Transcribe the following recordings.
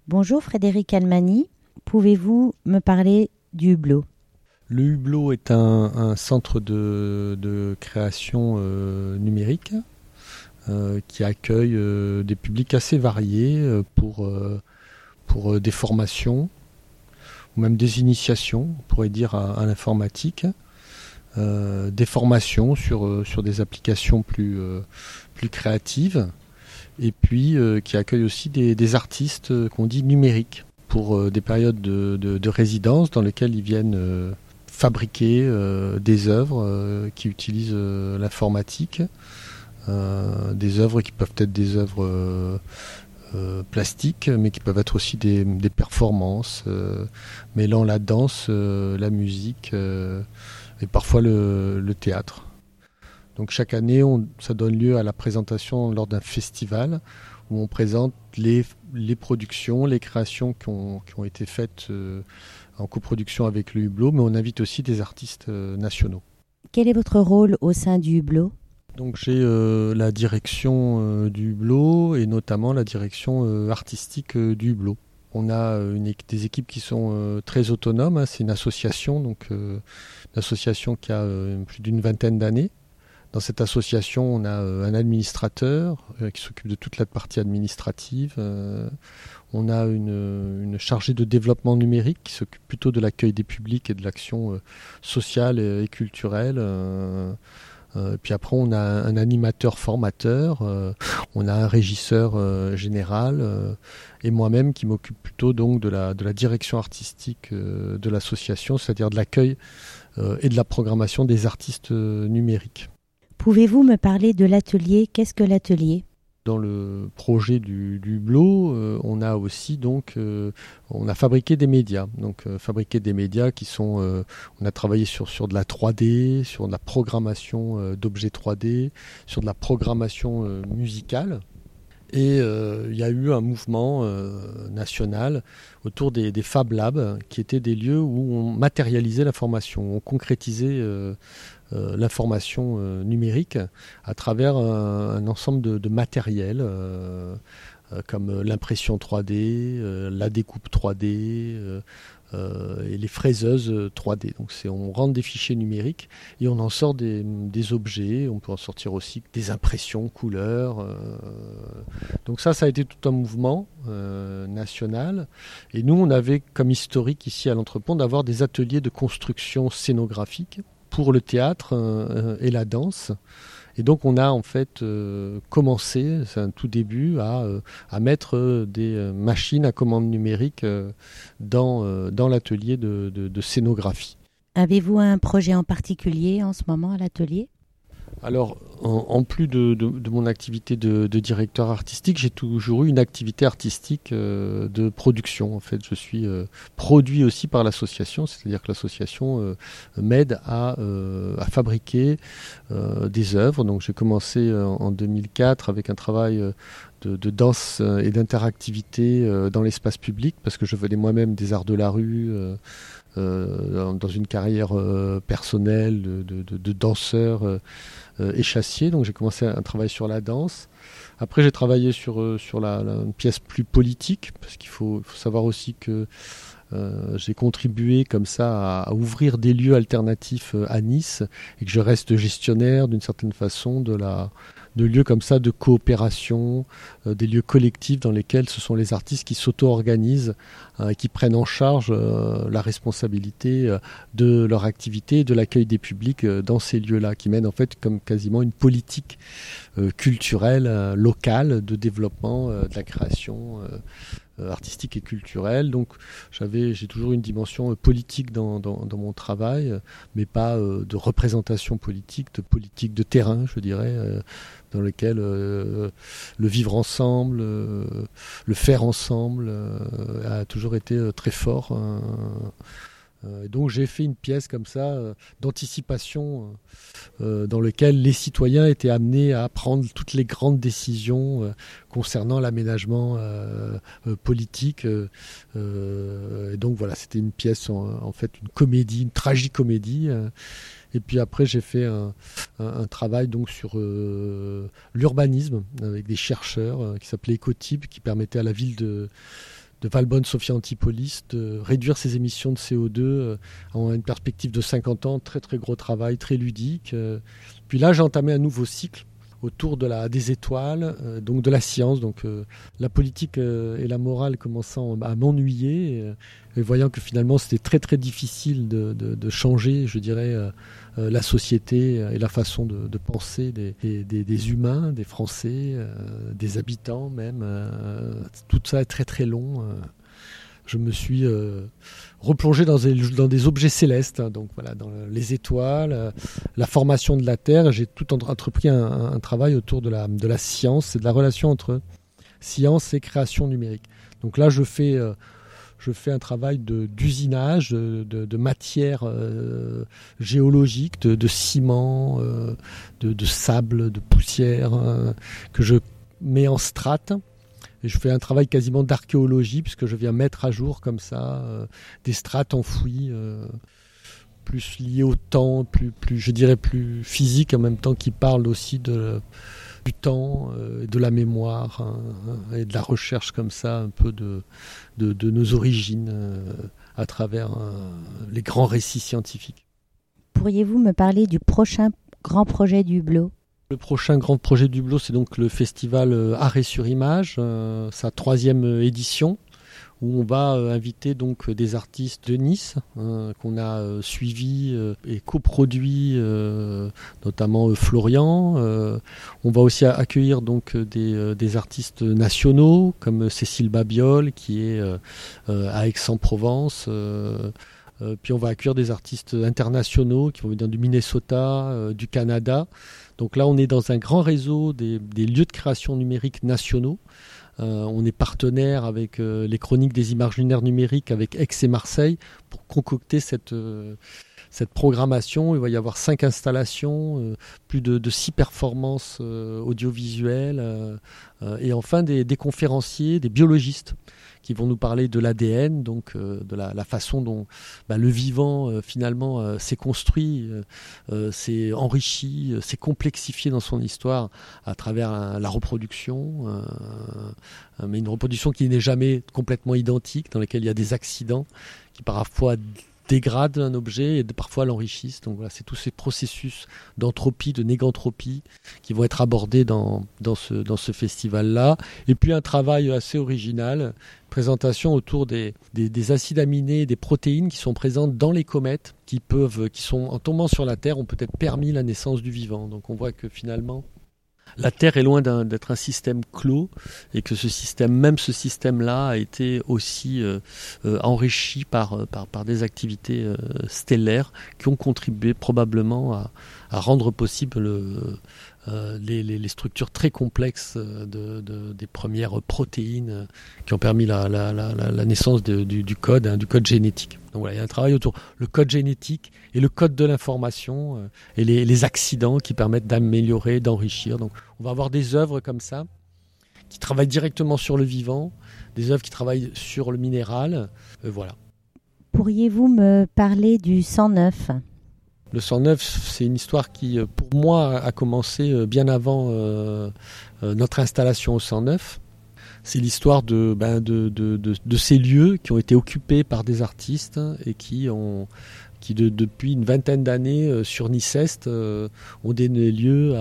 Bonjour Frédéric Almani, pouvez-vous me parler du Hublot ? Le Hublot est un centre de création numérique qui accueille des publics assez variés pour des formations ou même des initiations, on pourrait dire, à l'informatique, des formations sur des applications plus créatives, et puis qui accueille aussi des artistes qu'on dit numériques pour des périodes de résidence dans lesquelles ils viennent fabriquer des œuvres qui utilisent l'informatique, des œuvres qui peuvent être des œuvres plastiques, mais qui peuvent être aussi des performances mêlant la danse, la musique et parfois le théâtre. Donc chaque année, ça donne lieu à la présentation lors d'un festival où on présente les productions, les créations qui ont été faites en coproduction avec le Hublot, mais on invite aussi des artistes nationaux. Quel est votre rôle au sein du Hublot ? Donc j'ai la direction du Hublot et notamment la direction artistique du Hublot. On a des équipes qui sont très autonomes, hein. C'est une association, donc une association qui a plus d'une vingtaine d'années. Dans cette association, on a un administrateur qui s'occupe de toute la partie administrative. On a une chargée de développement numérique qui s'occupe plutôt de l'accueil des publics et de l'action sociale et culturelle. Puis après, on a un animateur formateur, on a un régisseur général et moi-même qui m'occupe plutôt donc de la direction artistique de l'association, c'est-à-dire de l'accueil et de la programmation des artistes numériques. Pouvez-vous me parler de l'atelier ? Qu'est-ce que l'atelier ? Dans le projet du Hublot, on a aussi donc on a fabriqué des médias. Donc fabriquer des médias qui sont on a travaillé sur de la 3D, sur de la programmation d'objets 3D, sur de la programmation musicale. Et il y a eu un mouvement national autour des Fab Labs, qui étaient des lieux où on matérialisait l'information, on concrétisait l'information numérique à travers un ensemble de matériel comme l'impression 3D, la découpe 3D et les fraiseuses 3D. Donc on rentre des fichiers numériques et on en sort des objets. On peut en sortir aussi des impressions, couleurs. Donc ça a été tout un mouvement national. Et nous, on avait comme historique ici à l'Entrepont d'avoir des ateliers de construction scénographique pour le théâtre et la danse. Et donc on a en fait commencé, c'est un tout début, à mettre des machines à commande numérique dans l'atelier de scénographie. Avez-vous un projet en particulier en ce moment à l'atelier ? Alors, en plus de mon activité de directeur artistique, j'ai toujours eu une activité artistique de production. En fait, je suis produit aussi par l'association, c'est-à-dire que l'association m'aide à fabriquer des œuvres. Donc, j'ai commencé en 2004 avec un travail de danse et d'interactivité dans l'espace public, parce que je venais moi-même des arts de la rue, dans une carrière personnelle de danseur échassier. Donc j'ai commencé un travail sur la danse. Après j'ai travaillé sur une pièce plus politique, parce qu'il faut savoir aussi que j'ai contribué comme ça à ouvrir des lieux alternatifs à Nice, et que je reste gestionnaire d'une certaine façon de lieux comme ça de coopération, des lieux collectifs dans lesquels ce sont les artistes qui s'auto-organisent, qui prennent en charge la responsabilité de leur activité et de l'accueil des publics dans ces lieux-là, qui mènent en fait comme quasiment une politique culturelle locale de développement de la création artistique et culturelle. Donc j'ai toujours une dimension politique dans mon travail, mais pas de représentation politique, de politique de terrain, je dirais, dans lequel le vivre ensemble, le faire ensemble a toujours été très fort. Donc j'ai fait une pièce comme ça d'anticipation dans laquelle les citoyens étaient amenés à prendre toutes les grandes décisions concernant l'aménagement politique. Et donc voilà, c'était une pièce en fait une comédie, une tragicomédie. Et puis après j'ai fait un travail donc sur l'urbanisme avec des chercheurs qui s'appelait Ecotype, qui permettait à la ville de Valbonne, Sophia Antipolis, de réduire ses émissions de CO2 en une perspective de 50 ans, très très gros travail, très ludique. Puis là, j'ai entamé un nouveau cycle autour des étoiles, donc de la science, donc la politique et la morale commençant à m'ennuyer, et voyant que finalement c'était très très difficile de changer, je dirais, la société et la façon de penser des humains, des Français, des habitants même. Tout ça est très très long. Je me suis replongé dans des objets célestes, donc voilà, dans les étoiles, la formation de la Terre. J'ai tout entrepris un travail autour de la science et de la relation entre science et création numérique. Donc là, je fais un travail d'usinage, de matière géologique, de ciment, de sable, de poussière, que je mets en strates. Et je fais un travail quasiment d'archéologie, puisque je viens mettre à jour comme ça des strates enfouies, plus liées au temps, je dirais plus physiques, en même temps qui parlent aussi du temps, de la mémoire, et de la recherche comme ça, un peu de nos origines à travers les grands récits scientifiques. Pourriez-vous me parler du prochain grand projet du Hublot ? Le prochain grand projet du Hublot, c'est donc le festival Arrêt sur Image, sa 3e édition, où on va inviter donc des artistes de Nice qu'on a suivis et coproduits, notamment Florian. On va aussi accueillir donc des artistes nationaux comme Cécile Babiol qui est à Aix-en-Provence. Puis on va accueillir des artistes internationaux qui vont venir du Minnesota, du Canada. Donc là, on est dans un grand réseau des lieux de création numérique nationaux. On est partenaire avec les Chroniques des images lunaires numériques, avec Aix et Marseille, pour concocter cette programmation. Il va y avoir 5 installations, plus de 6 performances audiovisuelles, et enfin des conférenciers, des biologistes, qui vont nous parler de l'ADN, donc de la façon dont le vivant finalement s'est construit, s'est enrichi, s'est complexifié dans son histoire à travers la reproduction, mais une reproduction qui n'est jamais complètement identique, dans laquelle il y a des accidents qui parfois dégradent un objet et parfois l'enrichissent. Donc voilà, c'est tous ces processus d'entropie, de négantropie qui vont être abordés dans ce festival-là. Et puis un travail assez original, présentation autour des acides aminés, des protéines qui sont présentes dans les comètes, qui sont en tombant sur la Terre, ont peut-être permis la naissance du vivant. Donc on voit que finalement, la Terre est loin d'être un système clos, et que ce système-là a été aussi enrichi par des activités stellaires qui ont contribué probablement à rendre possible les structures très complexes des premières protéines qui ont permis la naissance du code génétique. Donc voilà, il y a un travail autour le code génétique et le code de l'information et les accidents qui permettent d'améliorer, d'enrichir. Donc on va avoir des œuvres comme ça qui travaillent directement sur le vivant, des œuvres qui travaillent sur le minéral. Voilà. Pourriez-vous me parler du 109 ? Le 109, c'est une histoire qui, pour moi, a commencé bien avant notre installation au 109. C'est l'histoire de ces lieux qui ont été occupés par des artistes et qui depuis une vingtaine d'années sur Nice-Est ont donné lieu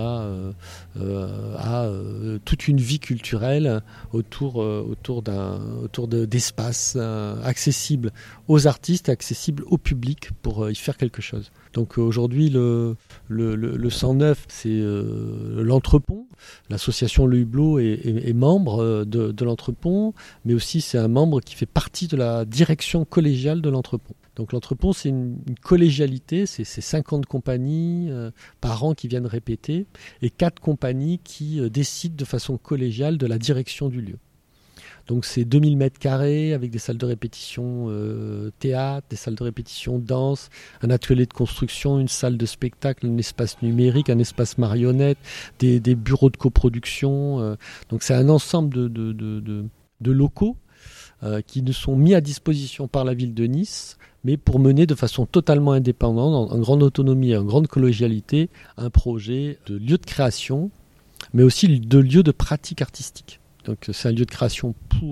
à toute une vie culturelle autour d'espaces accessibles aux artistes, accessibles au public pour y faire quelque chose. Donc aujourd'hui, le 109, c'est l'Entrepont. L'association Le Hublot est membre de l'Entrepont, mais aussi c'est un membre qui fait partie de la direction collégiale de l'Entrepont. Donc l'Entrepont, c'est une collégialité, c'est 50 compagnies par an qui viennent répéter, et 4 compagnies qui décident de façon collégiale de la direction du lieu. Donc c'est 2000 mètres carrés avec des salles de répétition théâtre, des salles de répétition danse, un atelier de construction, une salle de spectacle, un espace numérique, un espace marionnette, des bureaux de coproduction. Donc c'est un ensemble de locaux qui ne sont mis à disposition par la ville de Nice, mais pour mener de façon totalement indépendante, en grande autonomie et en grande collégialité, un projet de lieu de création, mais aussi de lieu de pratique artistique. Donc c'est un lieu de création pour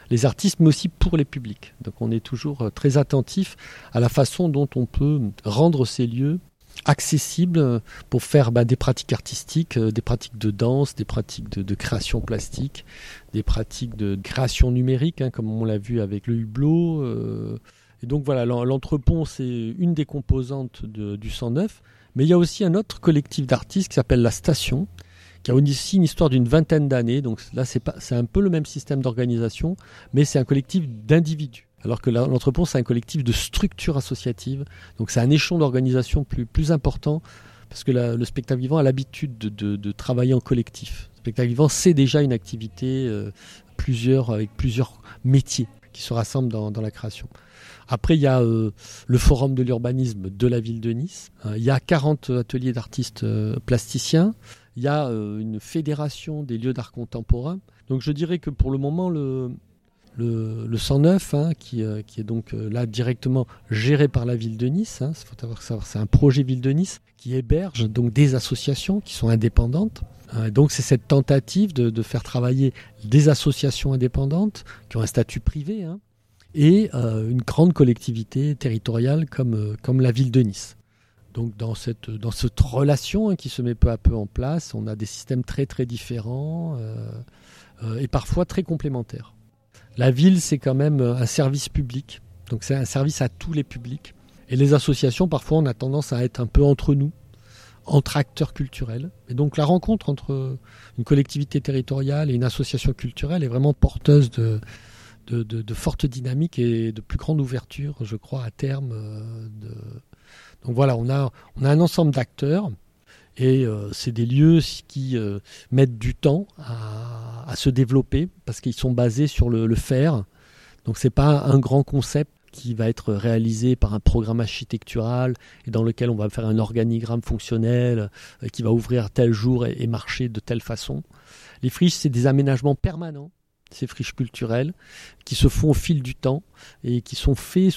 les artistes, mais aussi pour les publics. Donc on est toujours très attentif à la façon dont on peut rendre ces lieux accessibles pour faire des pratiques artistiques, des pratiques de danse, des pratiques de création plastique, des pratiques de création numérique, comme on l'a vu avec le hublot. Et donc voilà, l'entrepont, c'est une des composantes du 109, mais il y a aussi un autre collectif d'artistes qui s'appelle La Station, qui a aussi une histoire d'une vingtaine d'années. Donc là, c'est un peu le même système d'organisation, mais c'est un collectif d'individus. Alors que l'entrepont, c'est un collectif de structures associatives. Donc c'est un échelon d'organisation plus important, parce que le spectacle vivant a l'habitude de travailler en collectif. Le spectacle vivant, c'est déjà une activité avec plusieurs métiers qui se rassemblent dans la création. Après, il y a le forum de l'urbanisme de la ville de Nice. Il y a 40 ateliers d'artistes plasticiens. Il y a une fédération des lieux d'art contemporain. Donc je dirais que pour le moment, le 109, qui est donc là directement géré par la ville de Nice. Il faut savoir, c'est un projet ville de Nice qui héberge donc des associations qui sont indépendantes. Donc c'est cette tentative de faire travailler des associations indépendantes qui ont un statut privé, et une grande collectivité territoriale comme la ville de Nice. Donc dans cette relation qui se met peu à peu en place, on a des systèmes très très différents et parfois très complémentaires. La ville, c'est quand même un service public, donc c'est un service à tous les publics. Et les associations, parfois, on a tendance à être un peu entre nous, entre acteurs culturels. Et donc la rencontre entre une collectivité territoriale et une association culturelle est vraiment porteuse de fortes dynamiques et de plus grande ouverture, je crois, à terme. Donc voilà, on a un ensemble d'acteurs. Et c'est des lieux qui mettent du temps à se développer parce qu'ils sont basés sur le faire. Donc c'est pas un grand concept qui va être réalisé par un programme architectural et dans lequel on va faire un organigramme fonctionnel qui va ouvrir tel jour et marcher de telle façon. Les friches, c'est des aménagements permanents, ces friches culturelles, qui se font au fil du temps et qui sont faits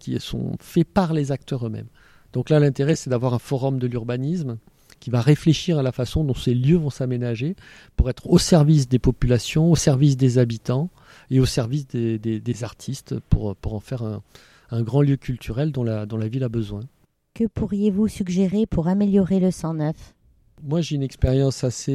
par les acteurs eux-mêmes. Donc là, l'intérêt, c'est d'avoir un forum de l'urbanisme qui va réfléchir à la façon dont ces lieux vont s'aménager pour être au service des populations, au service des habitants et au service des artistes pour en faire un grand lieu culturel dont la ville a besoin. Que pourriez-vous suggérer pour améliorer le 109 ? Moi, j'ai une expérience assez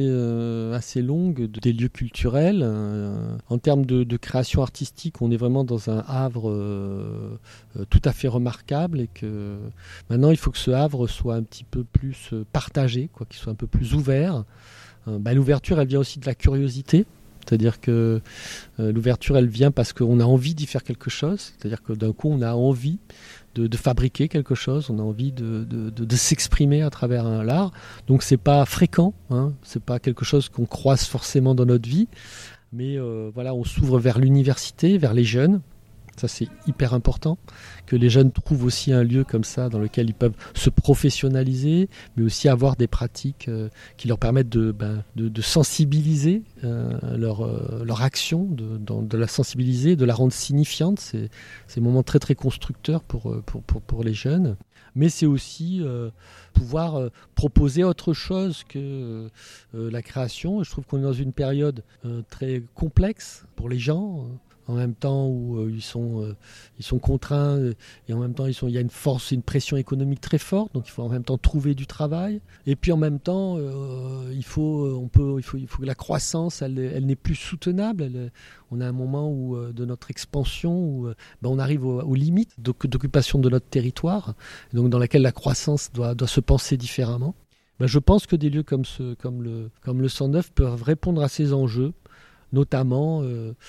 longue des lieux culturels. En termes de création artistique, on est vraiment dans un havre tout à fait remarquable et que maintenant, il faut que ce havre soit un petit peu plus partagé, qu'il soit un peu plus ouvert. L'ouverture, elle vient aussi de la curiosité. C'est-à-dire que l'ouverture, elle vient parce qu'on a envie d'y faire quelque chose. C'est-à-dire que d'un coup, on a envie de fabriquer quelque chose, on a envie de s'exprimer à travers l'art. Donc c'est pas fréquent, c'est pas quelque chose qu'on croise forcément dans notre vie, mais on s'ouvre vers l'université, vers les jeunes. Ça, c'est hyper important, que les jeunes trouvent aussi un lieu comme ça dans lequel ils peuvent se professionnaliser, mais aussi avoir des pratiques qui leur permettent de sensibiliser leur action, de la sensibiliser, de la rendre signifiante. C'est un moment très très constructeur pour les jeunes. Mais c'est aussi pouvoir proposer autre chose que la création. Je trouve qu'on est dans une période très complexe pour les gens, en même temps où ils sont contraints et en même temps il y a une pression économique très forte, donc il faut en même temps trouver du travail et puis en même temps il faut que la croissance elle n'est plus soutenable. On a un moment où de notre expansion où on arrive aux limites d'occupation de notre territoire, donc dans laquelle la croissance doit se penser différemment. Je pense que des lieux comme le 109 peuvent répondre à ces enjeux, notamment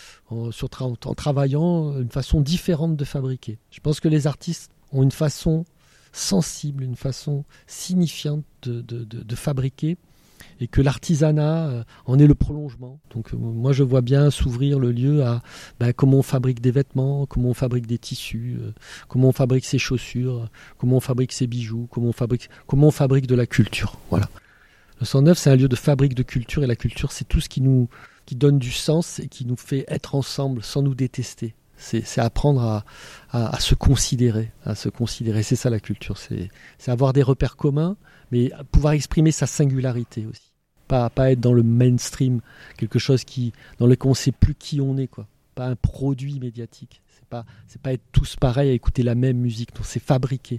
en travaillant une façon différente de fabriquer. Je pense que les artistes ont une façon sensible, une façon signifiante de fabriquer, et que l'artisanat en est le prolongement. Donc moi je vois bien s'ouvrir le lieu à comment on fabrique des vêtements, comment on fabrique des tissus, comment on fabrique ses chaussures, comment on fabrique ses bijoux, comment on fabrique de la culture. Voilà. Le 109, c'est un lieu de fabrique de culture, et la culture, c'est tout ce qui donne du sens et qui nous fait être ensemble sans nous détester. C'est apprendre à se considérer, C'est ça la culture, c'est avoir des repères communs, mais pouvoir exprimer sa singularité aussi. Pas être dans le mainstream, quelque chose dans lequel on ne sait plus qui on est, quoi. pas un produit médiatique. C'est pas être tous pareils à écouter la même musique. Non, c'est fabriquer,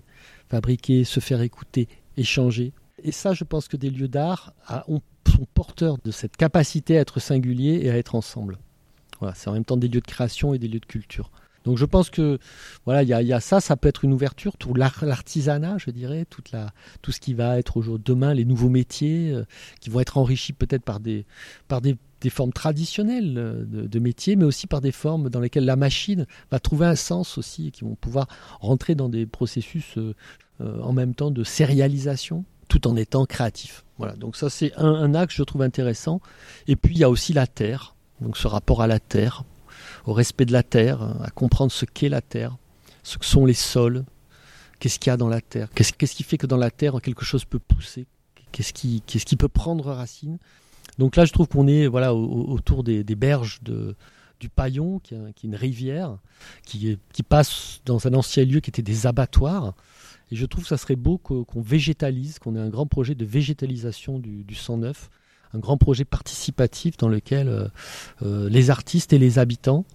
se faire écouter, échanger. Et ça, je pense que des lieux d'art sont porteurs de cette capacité à être singuliers et à être ensemble. Voilà, c'est en même temps des lieux de création et des lieux de culture. Donc je pense que voilà, il y a ça peut être une ouverture, tout l'artisanat, je dirais, tout ce qui va être demain, les nouveaux métiers qui vont être enrichis peut-être par des formes traditionnelles de métiers, mais aussi par des formes dans lesquelles la machine va trouver un sens aussi, et qui vont pouvoir rentrer dans des processus en même temps de sérialisation, tout en étant créatif. Voilà, donc ça c'est un axe que je trouve intéressant. Et puis il y a aussi la terre, donc ce rapport à la terre, au respect de la terre, à comprendre ce qu'est la terre, ce que sont les sols, qu'est-ce qu'il y a dans la terre, qu'est-ce qui fait que dans la terre quelque chose peut pousser, qu'est-ce qui peut prendre racine. Donc là je trouve qu'on est autour des berges du Paillon, qui est une rivière qui passe dans un ancien lieu qui était des abattoirs. Et je trouve que ça serait beau qu'on végétalise, qu'on ait un grand projet de végétalisation du 109, un grand projet participatif dans lequel les artistes et les habitants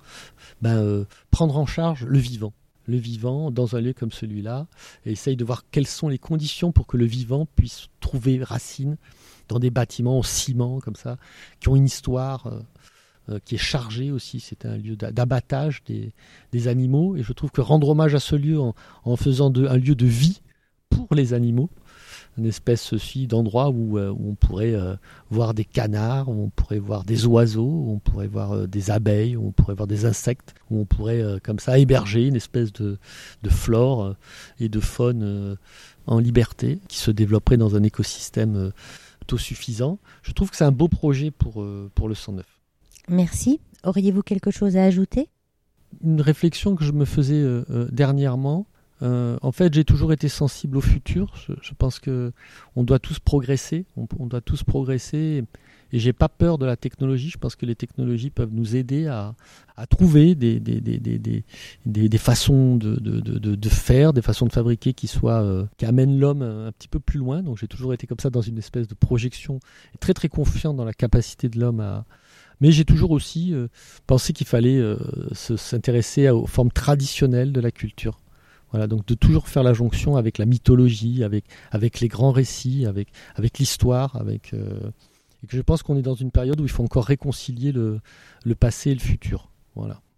prendre en charge le vivant dans un lieu comme celui-là, et essaye de voir quelles sont les conditions pour que le vivant puisse trouver racine dans des bâtiments en ciment comme ça, qui ont une histoire qui est chargée aussi. C'est un lieu d'abattage des animaux, et je trouve que rendre hommage à ce lieu en faisant un lieu de vie pour les animaux, une espèce aussi d'endroit où on pourrait voir des canards, où on pourrait voir des oiseaux, où on pourrait voir des abeilles, où on pourrait voir des insectes, où on pourrait comme ça héberger une espèce de flore et de faune en liberté qui se développerait dans un écosystème autosuffisant. Je trouve que c'est un beau projet pour le 109. Merci. Auriez-vous quelque chose à ajouter ? Une réflexion que je me faisais dernièrement. En fait, j'ai toujours été sensible au futur. Je pense que on doit tous progresser. On doit tous progresser. Et j'ai pas peur de la technologie. Je pense que les technologies peuvent nous aider à trouver des façons de faire, des façons de fabriquer qui amènent l'homme un petit peu plus loin. Donc j'ai toujours été comme ça dans une espèce de projection, très très confiant dans la capacité de l'homme Mais j'ai toujours aussi pensé qu'il fallait s'intéresser aux formes traditionnelles de la culture. Voilà, donc de toujours faire la jonction avec la mythologie, avec les grands récits, avec l'histoire, et que je pense qu'on est dans une période où il faut encore réconcilier le passé et le futur. Voilà.